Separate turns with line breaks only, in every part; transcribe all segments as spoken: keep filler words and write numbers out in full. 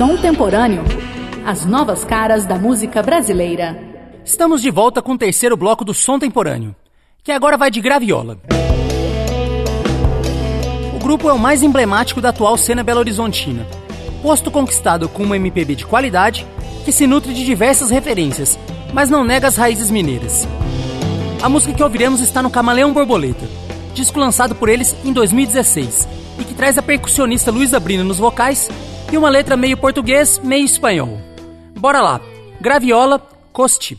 Som Temporâneo, as novas caras da música brasileira.
Estamos de volta com o terceiro bloco do Som Temporâneo, que agora vai de Graviola. O grupo é o mais emblemático da atual cena belo-horizontina, posto conquistado com uma M P B de qualidade que se nutre de diversas referências, mas não nega as raízes mineiras. A música que ouviremos está no Camaleão Borboleta, disco lançado por eles em dois mil e dezesseis, e que traz a percussionista Luísa Brina nos vocais e uma letra meio português, meio espanhol. Bora lá, Graviola, Costi.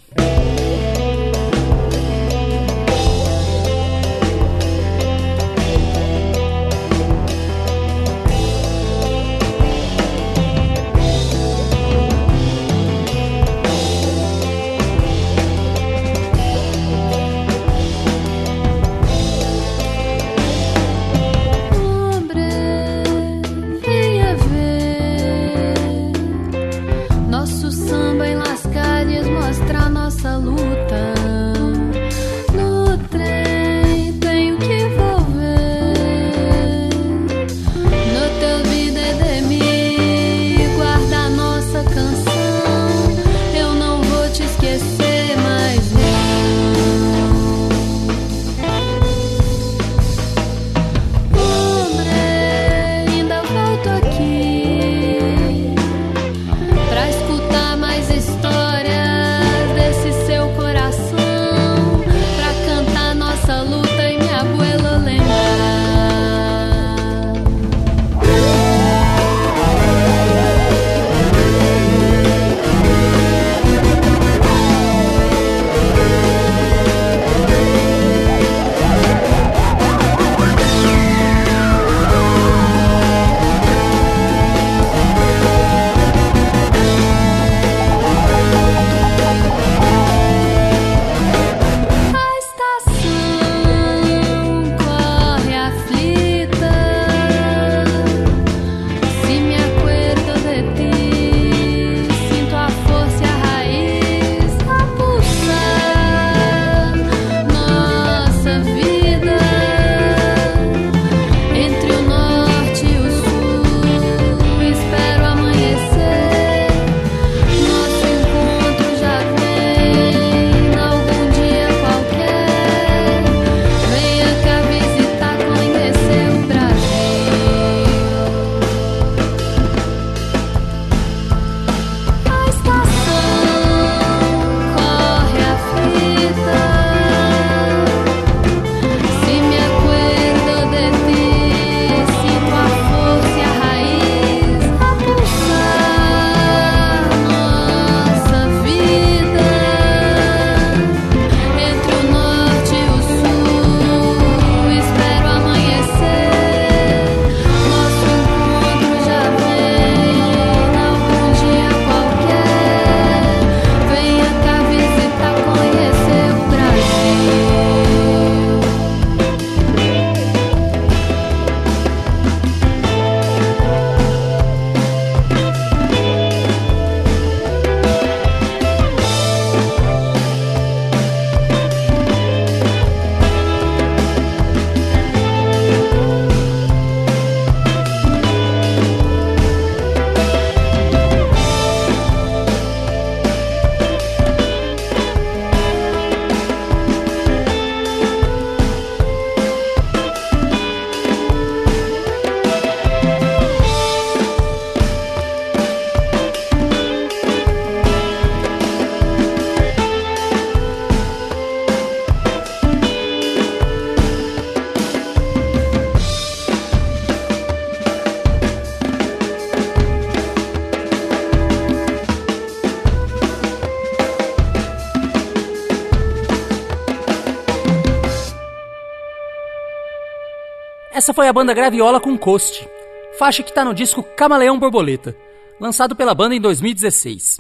Essa foi a banda Graviola com Costi, faixa que está no disco Camaleão Borboleta, lançado pela banda em dois mil e dezesseis.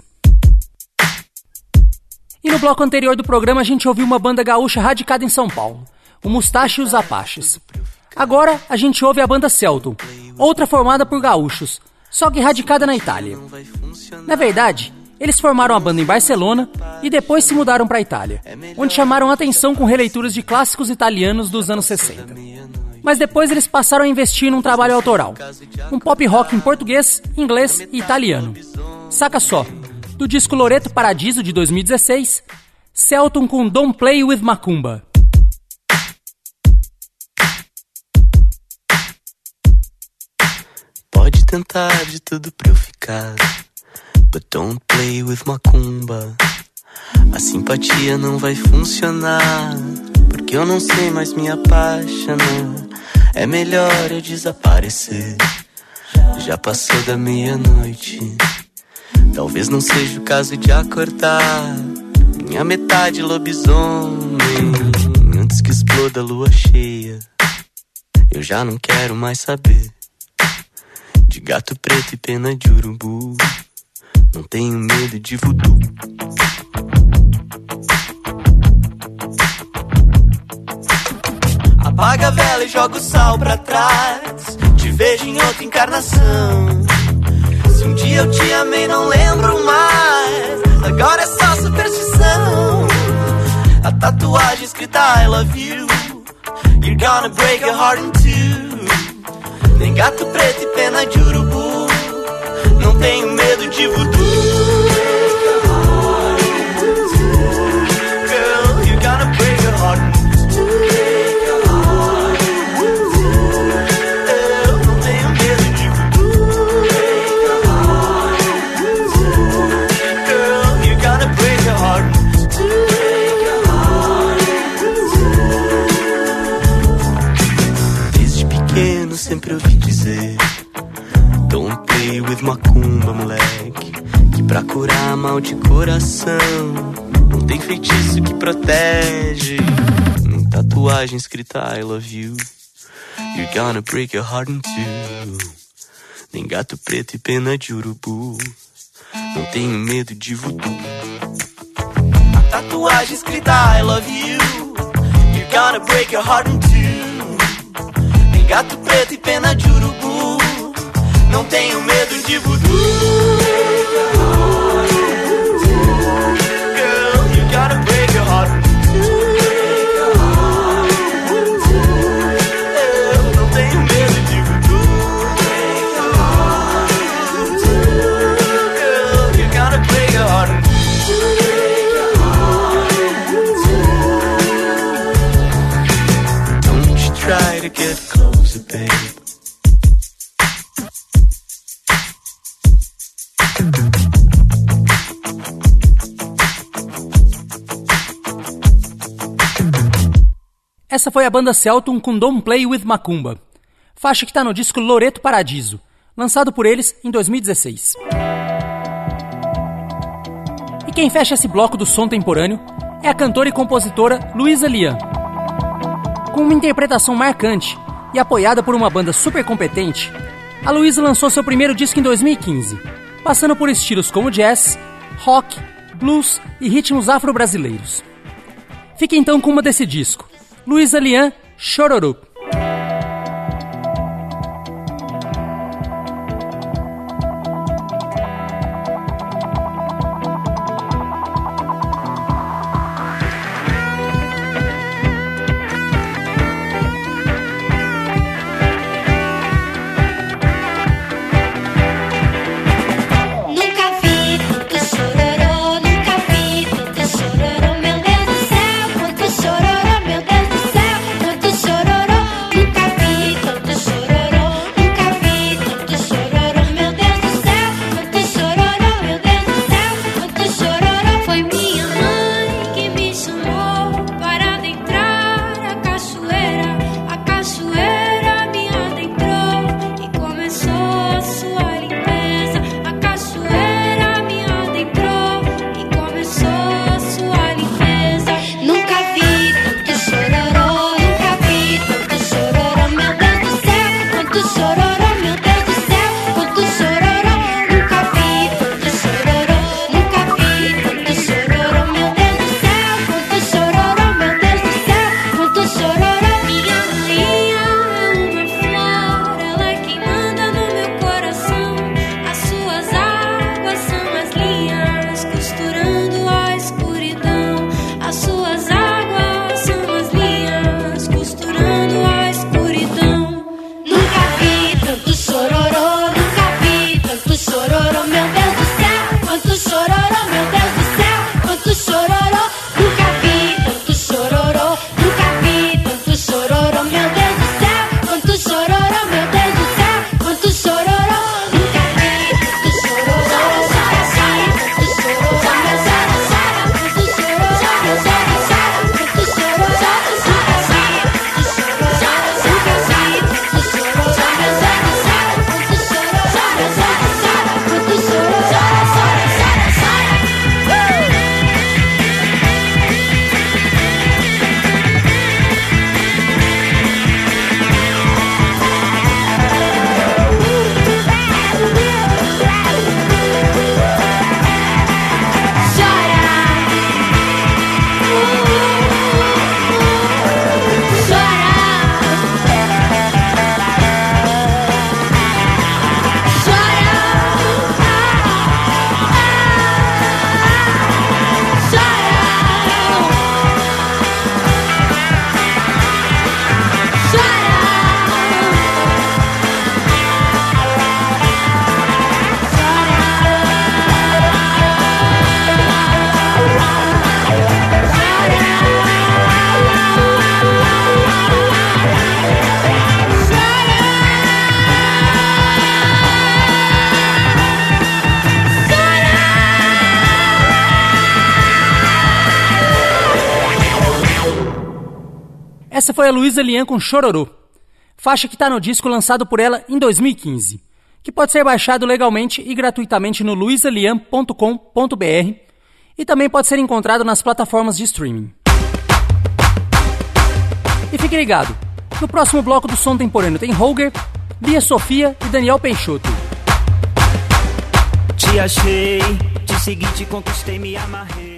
E no bloco anterior do programa a gente ouviu uma banda gaúcha radicada em São Paulo, o Mustache e os Apaches. Agora a gente ouve a banda Celton, outra formada por gaúchos, só que radicada na Itália. Na verdade, Eles formaram a banda em Barcelona e depois se mudaram para a Itália, onde chamaram atenção com releituras de clássicos italianos dos anos sessenta. Mas depois eles passaram a investir num trabalho autoral, um pop rock em português, inglês e italiano. Saca só, do disco Loreto Paradiso de dois mil e dezesseis, Celton com Don't Play With Macumba.
Pode tentar de tudo pra eu ficar, but don't play with macumba. A simpatia não vai funcionar, porque eu não sei mais me apaixonar. É melhor eu desaparecer, já passou da meia-noite. Talvez não seja o caso de acordar minha metade lobisomem antes que exploda a lua cheia. Eu já não quero mais saber de gato preto e pena de urubu. Não tenho medo de voodoo. Apaga a vela e joga o sal pra trás. Te vejo em outra encarnação. Se um dia eu te amei, não lembro mais. Agora é só superstição. A tatuagem escrita I love you. You're gonna break your heart in two. Nem gato preto e pena de urubu. Não tenho medo de voodoo. Girl, you're gonna break your heart in two. Sempre ouvi dizer don't play with macumba, moleque, que pra curar mal de coração não tem feitiço que protege. Nem tatuagem escrita I love you. You're gonna break your heart in two. Nem gato preto e pena de urubu. Não tenho medo de voodoo. A tatuagem escrita I love you. You're gonna break your heart in two. Gato preto e pena de urubu. Não tenho medo de voodoo. Girl, you gotta break your heart. Eu não tenho medo de voodoo. Girl, you gotta break your heart. Don't you try to get closer, babe.
Essa foi a banda Celton com Don't Play With Macumba, faixa que está no disco Loreto Paradiso, lançado por eles em dois mil e dezesseis. E quem fecha esse bloco do som temporâneo é a cantora e compositora Luísa Lian. Com uma interpretação marcante e apoiada por uma banda super competente, a Luísa lançou seu primeiro disco em dois mil e quinze, passando por estilos como jazz, rock, blues e ritmos afro-brasileiros. Fique então com uma desse disco, Luísa Lian, Chororô.
Chororô,
Essa foi a Luísa Lian com Chororô, faixa que está no disco lançado por ela em dois mil e quinze, que pode ser baixado legalmente e gratuitamente no luisa lian ponto com ponto b r e também pode ser encontrado nas plataformas de streaming. E fique ligado, no próximo bloco do Som Temporâneo tem Holger, Bia Sofia e Daniel Peixoto.
Te achei, te segui, te conquistei, me amarrei.